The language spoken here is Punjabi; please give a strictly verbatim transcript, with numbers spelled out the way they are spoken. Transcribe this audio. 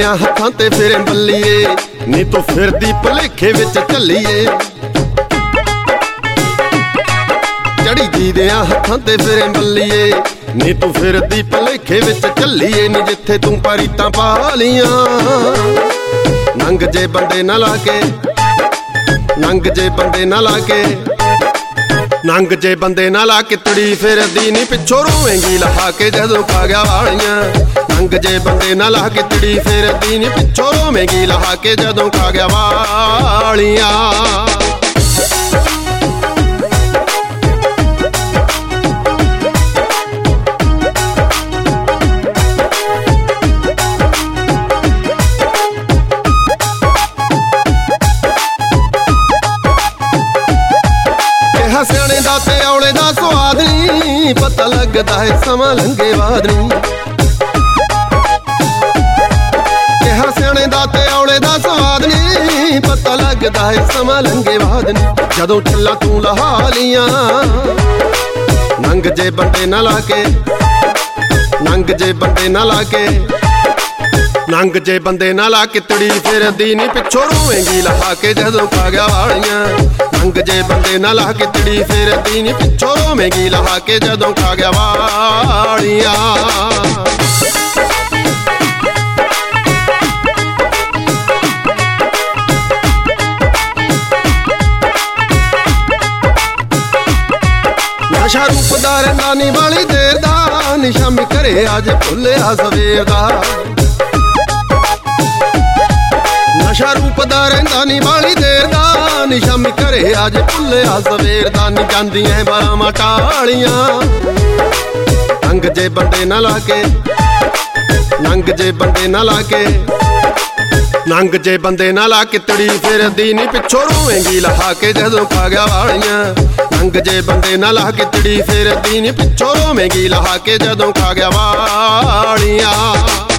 ਦਿਆਂ ਹੱਥਾਂ ਤੇ ਫਿਰੇ ਬੱਲੀਏ ਨੀ ਤੂੰ ਫਿਰਦੀ ਭੁਲੇਖੇ ਵਿੱਚ ਝੱਲੀਏ। ਚੜੀ ਜੀ ਦਿਆਂ ਹੱਥਾਂ ਤੇ ਫਿਰੇ ਬੱਲੀਏ ਨੀ ਤੂੰ ਫਿਰਦੀ ਭੁਲੇਖੇ ਵਿੱਚ ਝੱਲੀਏ। ਨੀ ਜਿੱਥੇ ਤੂੰ ਪਰੀਤਾਂ ਪਾ ਲੀਆਂ ਨੰਗ ਜੇ ਬੰਦੇ ਨਾ ਲਾ ਕੇ, ਨੰਗ ਜੇ ਬੰਦੇ ਨਾ ਲਾ ਕੇ, ਨੰਗ ਜੇ ਬੰਦੇ ਨਾ ਲਾ ਕੇ ਤੜੀ ਫਿਰਦੀ ਨੀ ਪਿੱਛੋਂ ਰੋਵੇਂਗੀ ਲਹਾ ਕੇ ਜਦੋਂ ਖਾ ਗਿਆ ਵਾਲੀਆਂ। ਨੰਗ ਜੇ ਬੰਦੇ ਨਾ ਲਾ ਕੇ ਤੜੀ ਫਿਰਦੀ ਨੀ ਪਿੱਛੋਂ ਰੋਵੇਂਗੀ ਲਹਾ ਕੇ ਜਦੋਂ ਖਾ ਗਿਆ ਵਾਲੀਆਂ। ਸਿਆਣੇ ਦਾ ਤੇ ਔਲੇ ਦਾ ਸਵਾਦ ਨੀ ਪਤਾ ਲੱਗਦਾ ਹੈ ਸਮਾਂ ਲੰਘੇ ਬਾਅਦ ਨੀ। ਕਿਹਾ ਸਿਆਣੇ ਦਾ ਤੇ ਔਲੇ ਦਾ ਸਵਾਦ ਨੀ ਪਤਾ ਲੱਗਦਾ ਹੈ ਸਮਾਂ ਲੰਘੇ ਬਾਅਦ ਨੀ। ਜਦੋਂ ਚੱਲਾ ਤੂੰ ਲਹਾ ਲੀਆਂ ਨੰਗ ਜੇ ਬੰਦੇ ਨਾ ਲਾ ਕੇ, ਨੰਗ ਜੇ ਬੰਦੇ ਨਾ ਲਾ ਕੇ, ਨੰਗ ਜੇ ਬੰਦੇ ਨਾ ਲਾ ਕੇ ਤੜੀ ਫਿਰਦੀ ਨੀ ਪਿੱਛੋਂ ਰੋਵੇਂਗੀ ਲਹਾ ਕੇ ਜਦੋਂ ਖਾ ਗਿਆ ਵਾਲੀਆਂ। ਨੰਗ ਜੇ ਬੰਦੇ ਨਾ ਲਾ ਕੇ ਤੜੀ ਫਿਰਦੀ ਨੀ ਪਿੱਛੋਂ ਰੋਵੇਂਗੀ ਲਹਾ ਕੇ ਜਦੋਂ ਖਾ ਗਿਆ ਵਾਲੀਆਂ। ਨਸ਼ਾ ਰੂਪ ਦਾ ਰਹਿੰਦਾ ਨੀ ਵਾਲੀ ਦੇਰ ਦਾ ਨੀ ਸ਼ਾਮੀ ਘਰੇ ਅੱਜ ਭੁੱਲਿਆ ਸਵੇਰ ਦਾ। ਨਸ਼ਾ ਰੂਪ ਦਾ ਰਹਿੰਦਾ ਨੀ ਵਾਲੀ ਦੇਰ ਦਾ ਨੀ ਸ਼ਾਮੀ ਘਰੇ ਅੱਜ ਭੁੱਲਿਆ ਸਵੇਰ ਦਾ। ਨੀ ਜਾਂਦੀਆਂ ਬਾਰਾਂਮਾਂ ਟਾਲੀਆਂ ਨੰਗ ਜੇ ਬੰਦੇ ਨਾ ਲਾ ਕੇ, ਨੰਗ ਜੇ ਬੰਦੇ ਨਾ ਲਾ ਕੇ, ਨੰਗ ਜੇ ਬੰਦੇ ਨਾ ਲਾ ਕੇ ਤੜੀ ਫਿਰਦੀ ਨੀ ਪਿੱਛੋਂ ਰੋਵੇਂਗੀ ਲਹਾ ਕੇ ਜਦੋਂ ਖਾ ਗਿਆ ਵਾਲੀਆਂ। ਨੰਗ ਜੇ ਬੰਦੇ ਨਾ ਲਾ ਕੇ ਤੜੀ ਫਿਰਦੀ ਨੀ ਪਿੱਛੋਂ ਰੋਵੇਂਗੀ ਲਹਾ ਕੇ ਜਦੋਂ ਖਾ ਗਿਆ ਵਾਲੀਆਂ।